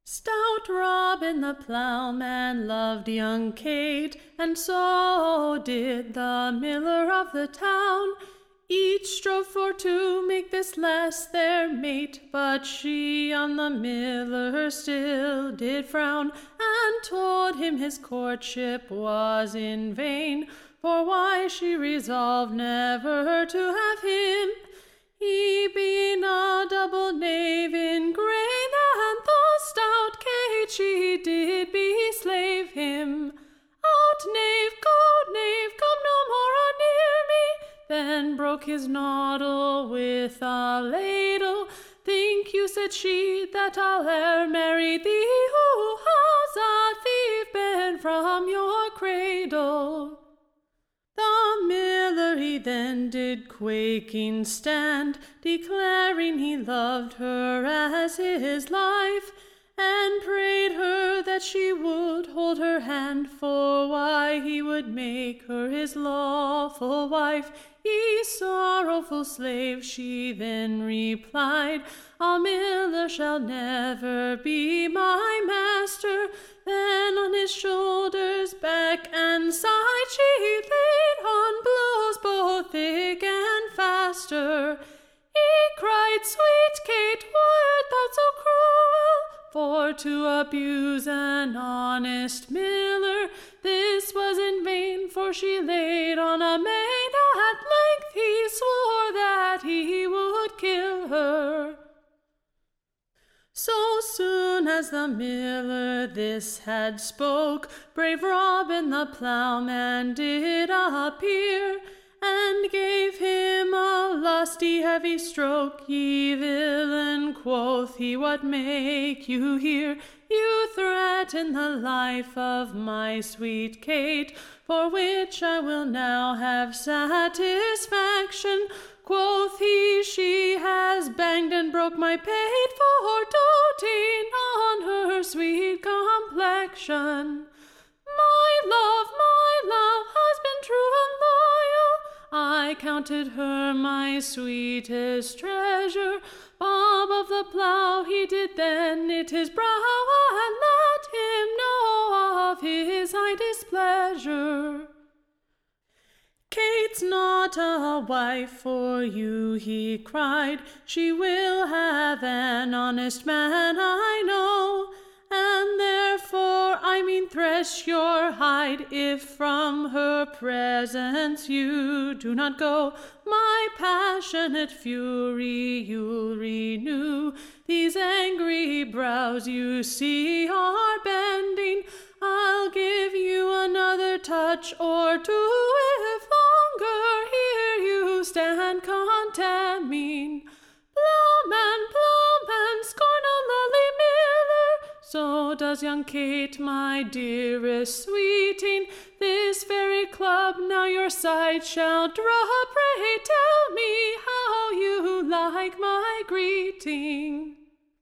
Stout Robin the ploughman loved young Kate, and so did the miller of the town. Each strove for to make this lass their mate, but she on the miller still did frown, and told him his courtship was in vain, for why she resolved never to have him, he being a double knave in grain, and the stout Kate she did beslave him. Out, knave, go, knave, come no more anear me. Then broke his noddle with a ladle. Think you, said she, that I'll e'er marry thee, who has a thief been from your cradle? The miller he then did quaking stand, declaring he loved her as his life, and prayed her that she would hold her hand, for why he would make her his lawful wife. Ye sorrowful slave, she then replied, a miller shall never be my master. Then on his shoulders, back and side, she laid on blows both thick and faster. He cried, sweet Kate, why art thou so cruel? For to abuse an honest miller, this was in vain, for she laid on a maid. At length he swore that he would kill her. So soon as the miller this had spoke, brave Robin the ploughman did appear, and gave him a lusty heavy stroke. Ye villain, quoth he, what make you here? You threaten the life of my sweet Kate, for which I will now have satisfaction. Quoth he, she has banged and broke my pate for doting on her sweet complexion. My love has been true and loyal. I counted her my sweetest treasure. Bob of the plough he did then knit his brow, and let him know of his high displeasure. Kate's not a wife for you, he cried. She will have an honest man, I know, and therefore I mean thresh your hide, if from her presence you do not go. My passionate fury you'll renew. These angry brows you see are bending. I'll give you another touch or two, if longer here you stand condemning. Ploughman, scorn a lily miller. So does young Kate, my dearest sweeting. This very club now your side shall draw. Pray tell me how you like my greeting.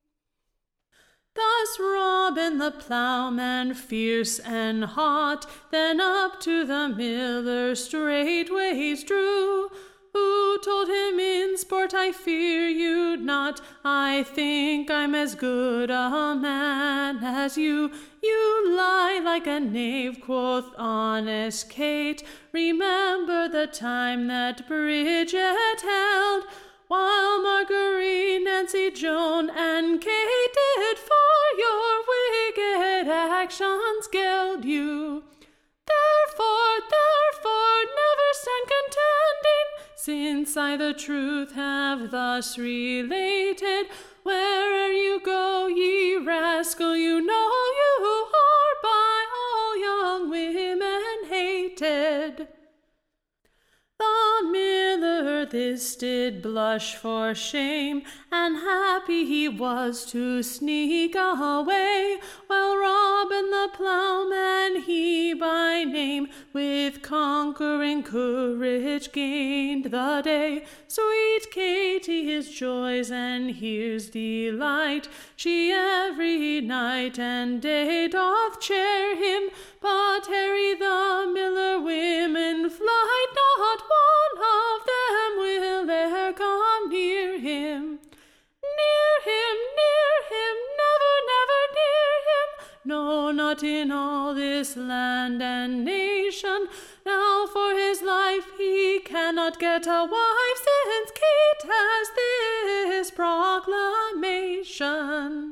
Thus Robin the ploughman, fierce and hot, then up to the miller straightways drew, who told him in sport, I fear you not, I think I'm as good a man as you. You lie like a knave, quoth honest Kate. Remember the time that Bridget held, while Marguerite, Nancy, Joan, and Kate did for your wicked actions geld you. Therefore, never stand contending, since I the truth have thus related. Where'er you go, ye rascal, you know you are by all young women hated. The miller this did blush for shame, and happy he was to sneak away, while Robin the ploughman, he by name, with conquering courage gained the day. Sweet Katie his joys and his delight, she every night and day doth cheer him, but Harry the miller women flight, not one of them will e'er come near him. Near him, never, never near no, not in all this land and nation. Now for his life he cannot get a wife, since Kate has this proclamation.